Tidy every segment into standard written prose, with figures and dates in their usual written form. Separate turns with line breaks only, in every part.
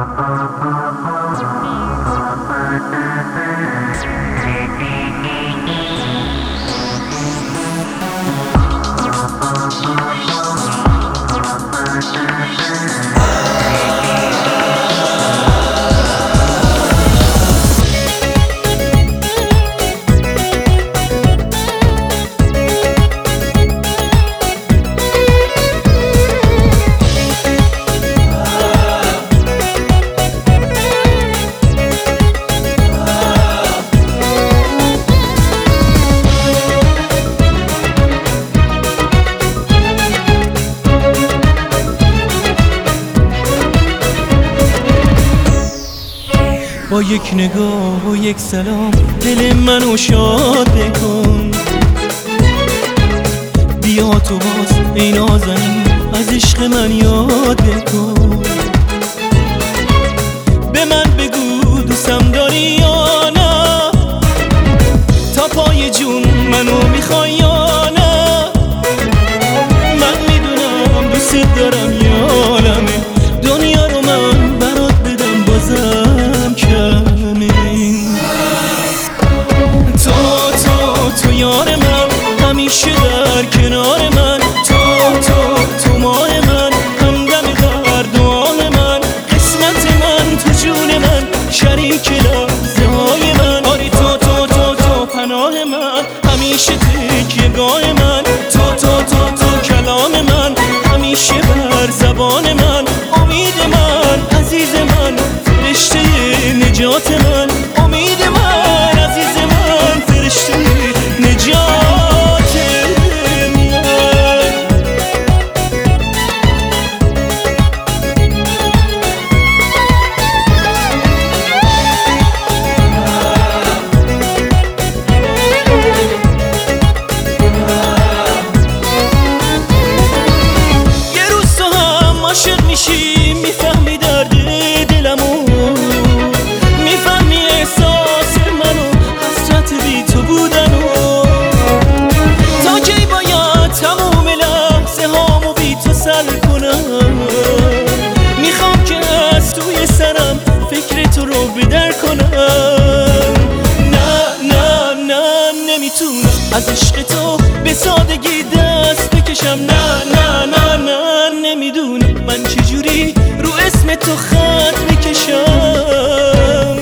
با یک نگاه و یک سلام دل منو شاد بکن. بیا تو باز ای نازنین از عشق من یاد بکن. به من بگو دوستم داری یا نه، تا پای جون منو میخوای یا نه. من میدونم دوست دارم یارمه، دنیا رو من برات بدم بازم کمه. تو یار من همیشه در کنار من، تو ماه من همدم درد و آه من. قسمت من تو جون من شریک لحظه های من. آری تو پناه من همیشه تکیه‌گاه من. تو کلام من همیشه بر زبان من. امید من عزیز من فرشته نجات من. امید من عزیز من فرشته نجات من. یه روز تو هم عاشق میشی، میفهمی درد دلمو، میفهمی احساس منو، حسرت بی تو بودنو. تا کی باید تموم لحظه هامو بی تو سر کنم؟ میخوام که از توی سرم فکر تو رو بدر کنم. نه نمیتونم از عشق تو به سادگی دست بکشم. نه نمیدونی من چجوری رو اسم تو خط میکشم.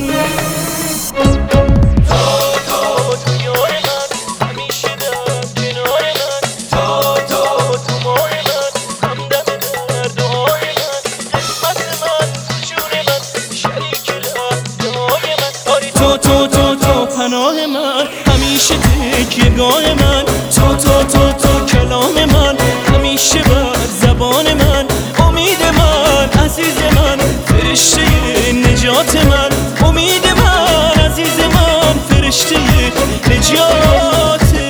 تو یار من همیشه در کنار من. تو ماه من همدم درد و آه من. قسمت من جون من شریک لحظه های من. آری تو پناه من همیشه تکیه‌گاه من. تو کلام من همیشه بر زبان من. امید من عزیز من فرشته نجات من. امید من عزیز من فرشته نجات من.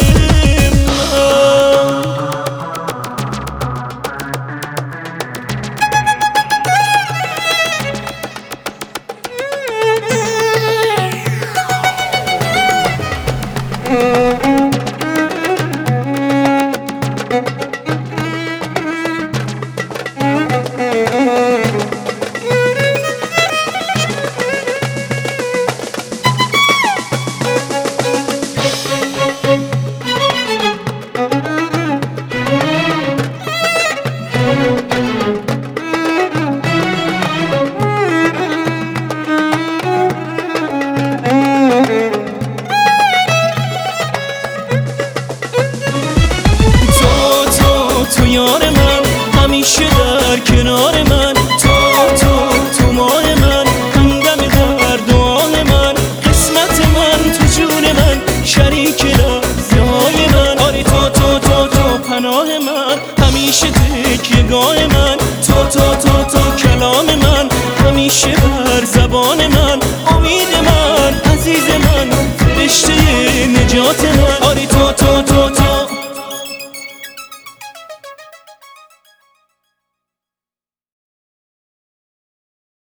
تو یار من همیشه در کنار من. تو ماه من همدم درد و آه من. قسمت من تو جون من شریک لحظه های من. آری تو پناه من همیشه تکیه‌گاه من. تو کلام من همیشه بر زبان من.